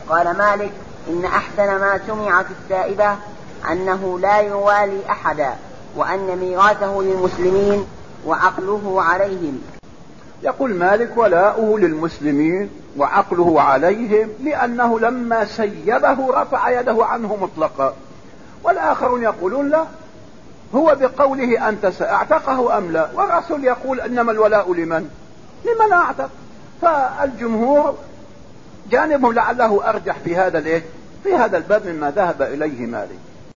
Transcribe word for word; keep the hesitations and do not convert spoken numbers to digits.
قال مالك: إن أحسن ما سمع في السائبة أنه لا يوالي أحدا، وأن ميراثه للمسلمين وعقله عليهم. يقول مالك: ولاؤه للمسلمين وعقله عليهم، لأنه لما سيبه رفع يده عنه مطلقا. والآخرون يقولون: لا، هو بقوله أنت سأعتقه أم لا، والرسول يقول: إنما الولاء لمن لمن أعتق. فالجمهور جانبهم لعله أرجح في هذا الإيه في هذا الباب مما ذهب إليه مالك.